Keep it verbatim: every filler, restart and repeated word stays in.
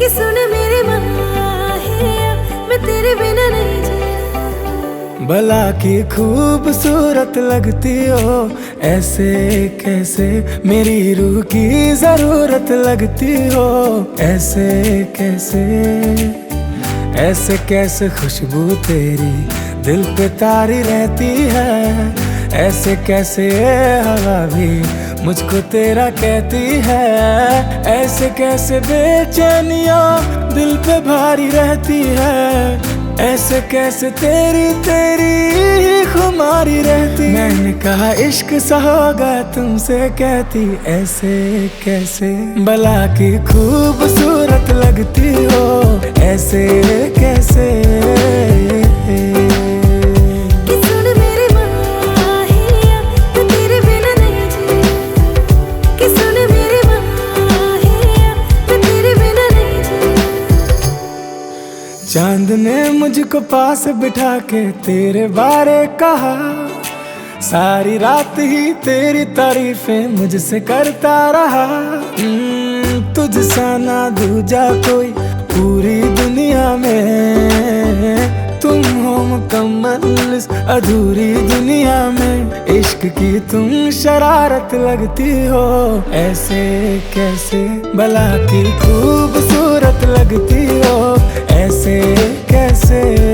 कि सुन मेरे माहिया, मैं तेरे बिना नहीं जीना। भला की खूबसूरत लगती हो, ऐसे कैसे मेरी रूह की जरूरत लगती हो। ऐसे कैसे ऐसे कैसे खुशबू तेरी दिल पे तारी रहती है। ऐसे कैसे हवा भी मुझको तेरा कहती है। ऐसे कैसे बेचैनियां दिल पे भारी रहती है। ऐसे कैसे तेरी तेरी खुमारी रहती। मैंने कहा इश्क सा होगा तुमसे कहती, ऐसे कैसे भला की खूबसूरत लगती हो। ऐसे कैसे कि सुन मेरे माहिया, मैं तेरे बिना नहीं जीना। कि सुन मेरे माहिया, मैं तेरे बिना नहीं जीना। चांद ने मुझको पास बिठा के तेरे बारे कहा, सारी रात ही तेरी तारीफें मुझसे करता रहा। तुझ सा ना दूजा कोई पूरी दुनिया में। तुम हो मुकम्मल इस अधूरी दुनिया में। इश्क की तुम शरारत लगती हो। ऐसे कैसे भला की खूबसूरत लगती हो। ऐसे कैसे